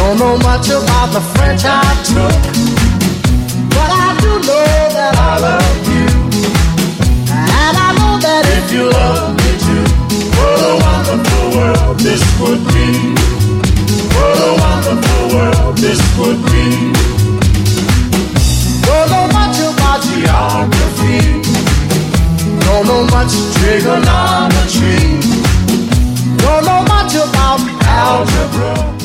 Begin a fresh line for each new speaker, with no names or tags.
Don't know much about the French I took, but I do know that I love you. And I know that if you love me too, what a wonderful world this would be. What a wonderful world this would be. Don't know much about geography. Don't know much trigonometry. Don't know much about algebra.